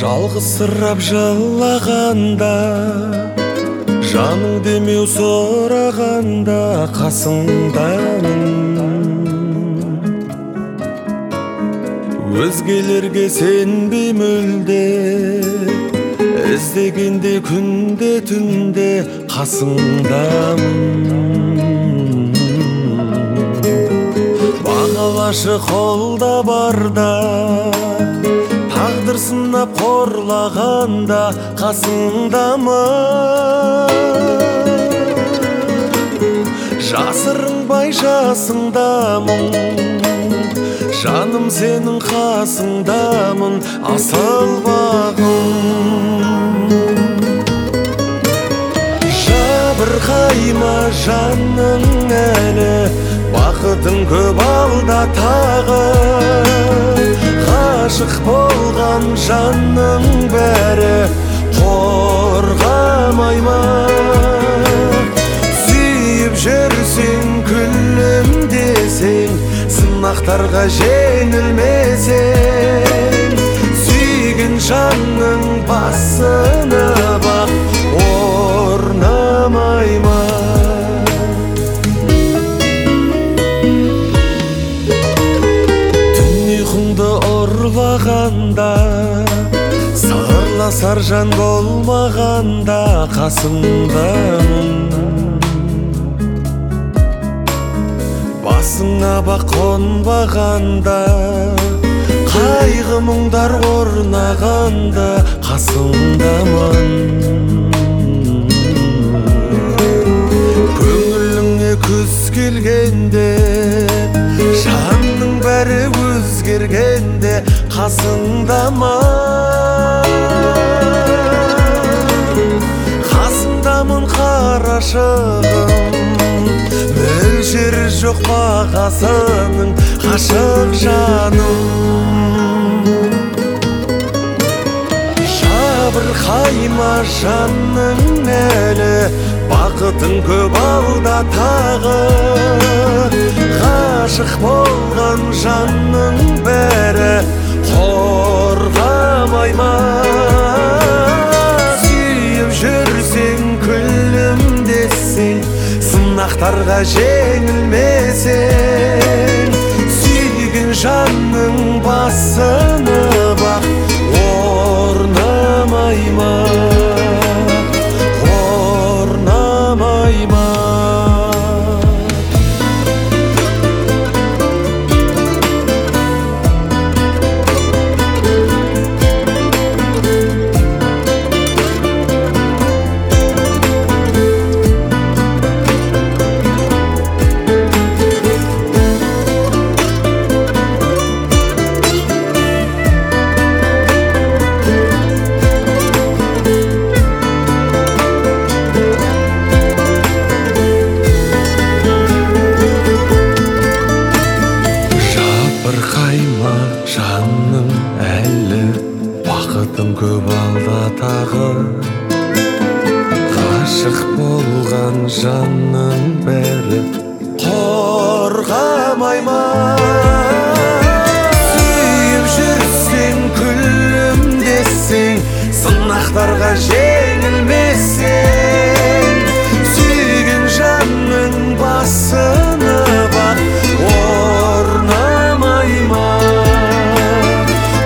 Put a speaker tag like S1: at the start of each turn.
S1: Жалғызсырап жылағанда, жаның демеу сұрағанда қасыңдамын. Өзгелерге сенбей мүлде, іздегенде күнде түнде қасыңдамын. Бағалашы қолда барда, тағдыр сынап қорлағанда қасыңдамын. Жасырынбай жасыңдамын, жаным сенің қасыңдамын, асыл бағым. Жабырқайма жаның әлі, бақытың көп алда тағы. Ғашық болған жанның бәрі қорғамай ма? Сүйіп жүрсең, күлімдесең, сынақтарға жеңілмесең, сүйген жанның басына бақ орнамай ма? Ұрлағанда, сырласар жан болмағанда қасыңдамын. Басыңа бақ қонбағанда, қайғы мұңдар орнағанда қасыңдамын. Көңіліңе күз келгенде, жанның бәрі өзгергенде қасыңдамын. Қасыңдамын қарашығым, мөлшері жоқ бағасының ғашық жаным. Жабырқайма жанның әлі, бақытың көп алда тағы. Ғашық болған жанның бәрі қорғамай ма? Сүйіп жүрсең, күлімдесең, сынақтарға жеңілмесең, сүйген жанның басына бақ орнамай ма? Орнамай ма? Жабырқайма жанның әлі, бақытың көп алда тағы. Ғашық болған жанның бәрі қорғамай ма? Сүйіп жүрсең, күлімдесең, сынақтарға